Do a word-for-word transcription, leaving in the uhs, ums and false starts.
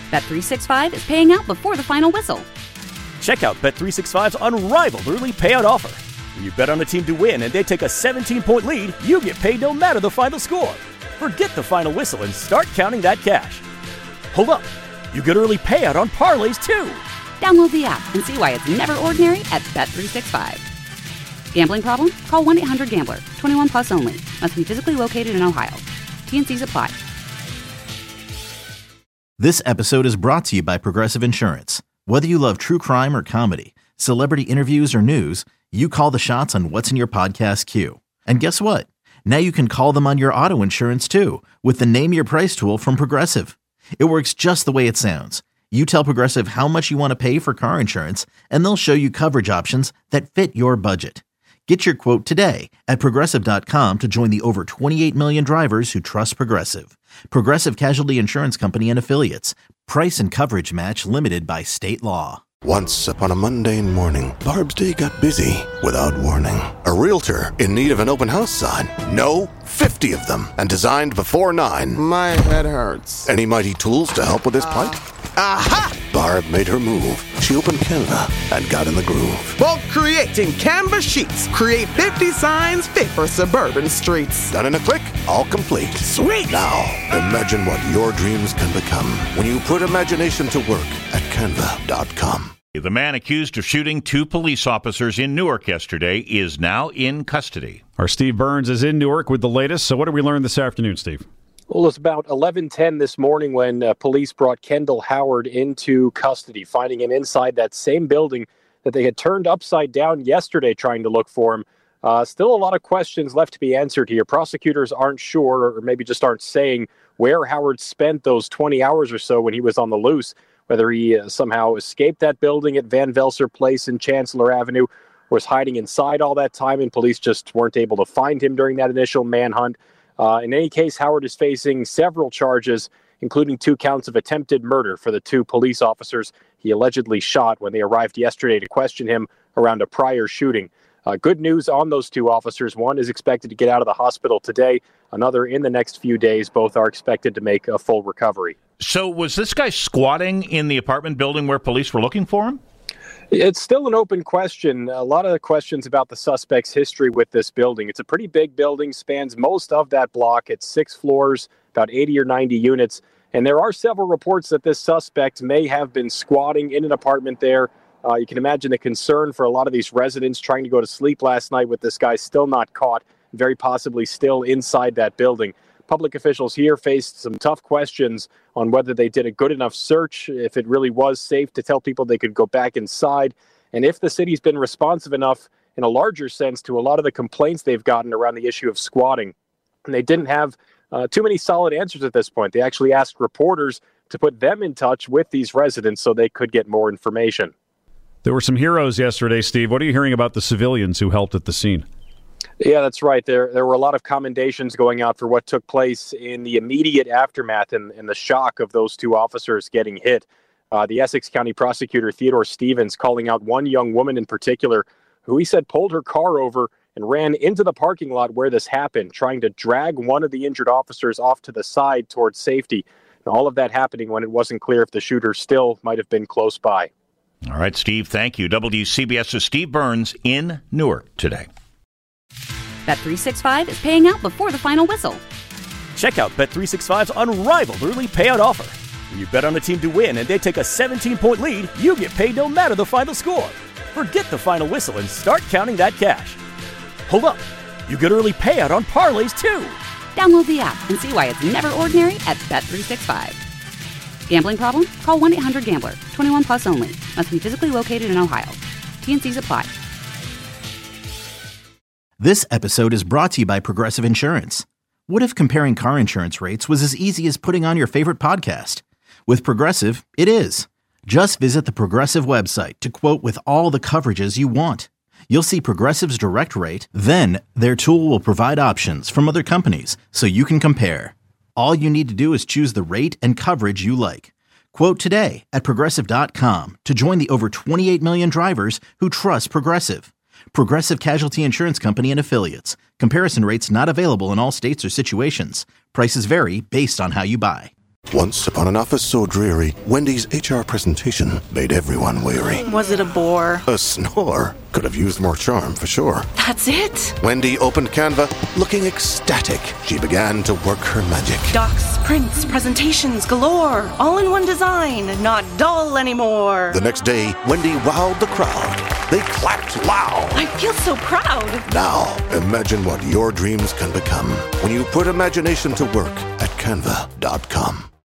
Bet three sixty-five is paying out before the final whistle. Check out Bet three sixty-five's unrivaled early payout offer. When you bet on a team to win and they take a seventeen-point lead, you get paid no matter the final score. Forget the final whistle and start counting that cash. Hold up. You get early payout on parlays, too. Download the app and see why it's never ordinary at Bet three sixty-five. Gambling problem? Call one eight hundred gambler. twenty-one plus only. Must be physically located in Ohio. T N Cs apply. This episode is brought to you by Progressive Insurance. Whether you love true crime or comedy, celebrity interviews or news, you call the shots on what's in your podcast queue. And guess what? Now you can call them on your auto insurance too with the Name Your Price tool from Progressive. It works just the way it sounds. You tell Progressive how much you want to pay for car insurance, and they'll show you coverage options that fit your budget. Get your quote today at Progressive dot com to join the over twenty-eight million drivers who trust Progressive. Progressive Casualty Insurance Company and Affiliates. Price and coverage match limited by state law. Once upon a mundane morning, Barb's day got busy without warning. A realtor in need of an open house sign. No, fifty of them, and designed before nine. My head hurts. Any mighty tools to help with his plight? Aha! Barb made her move. She opened Canva and got in the groove. Bulk creating Canva sheets. Create fifty signs fit for suburban streets. Done in a click, all complete. Sweet! Now, imagine what your dreams can become when you put imagination to work at Canva dot com. The man accused of shooting two police officers in Newark yesterday is now in custody. Our Steve Burns is in Newark with the latest. So what did we learn this afternoon, Steve? Well, it's about eleven ten this morning when uh, police brought Kendall Howard into custody, finding him inside that same building that they had turned upside down yesterday trying to look for him. Uh, still a lot of questions left to be answered here. Prosecutors aren't sure, or maybe just aren't saying, where Howard spent those twenty hours or so when he was on the loose, whether he uh, somehow escaped that building at Van Velser Place and Chancellor Avenue, was hiding inside all that time, and police just weren't able to find him during that initial manhunt. Uh, in any case, Howard is facing several charges, including two counts of attempted murder for the two police officers he allegedly shot when they arrived yesterday to question him around a prior shooting. Uh, good news on those two officers. One is expected to get out of the hospital today. Another in the next few days. Both are expected to make a full recovery. So was this guy squatting in the apartment building where police were looking for him? It's still an open question. A lot of questions about the suspect's history with this building. It's a pretty big building, spans most of that block. It's six floors, about eighty or ninety units. And there are several reports that this suspect may have been squatting in an apartment there. Uh, you can imagine the concern for a lot of these residents trying to go to sleep last night with this guy still not caught, very possibly still inside that building. Public officials here faced some tough questions on whether they did a good enough search, if it really was safe to tell people they could go back inside, and if the city's been responsive enough in a larger sense to a lot of the complaints they've gotten around the issue of squatting. And they didn't have uh, too many solid answers at this point. They actually asked reporters to put them in touch with these residents so they could get more information. There were some heroes yesterday, Steve. What are you hearing about the civilians who helped at the scene? Yeah, that's right. There there were a lot of commendations going out for what took place in the immediate aftermath and, and the shock of those two officers getting hit. Uh, the Essex County prosecutor, Theodore Stevens, calling out one young woman in particular who he said pulled her car over and ran into the parking lot where this happened, trying to drag one of the injured officers off to the side towards safety. And all of that happening when it wasn't clear if the shooter still might have been close by. All right, Steve, thank you. WCBS's Steve Burns in Newark today. Bet three sixty-five is paying out before the final whistle. Check out Bet three sixty-five's unrivaled early payout offer. When you bet on a team to win and they take a seventeen-point lead, you get paid no matter the final score. Forget the final whistle and start counting that cash. Hold up. You get early payout on parlays, too. Download the app and see why it's never ordinary at Bet three sixty-five. Gambling problem? Call one eight hundred gambler. twenty-one plus only. Must be physically located in Ohio. T N Cs apply. This episode is brought to you by Progressive Insurance. What if comparing car insurance rates was as easy as putting on your favorite podcast? With Progressive, it is. Just visit the Progressive website to quote with all the coverages you want. You'll see Progressive's direct rate, then their tool will provide options from other companies so you can compare. All you need to do is choose the rate and coverage you like. Quote today at Progressive dot com to join the over twenty-eight million drivers who trust Progressive. Progressive Casualty Insurance Company and Affiliates. Comparison rates not available in all states or situations. Prices vary based on how you buy. Once upon an office so dreary, Wendy's H R presentation made everyone weary. Was it a bore? A snore. Could have used more charm, for sure. That's it? Wendy opened Canva, looking ecstatic. She began to work her magic. Docs, prints, presentations galore. All in one design, not dull anymore. The next day, Wendy wowed the crowd. They clapped loud. I feel so proud. Now, imagine what your dreams can become when you put imagination to work at canva dot com.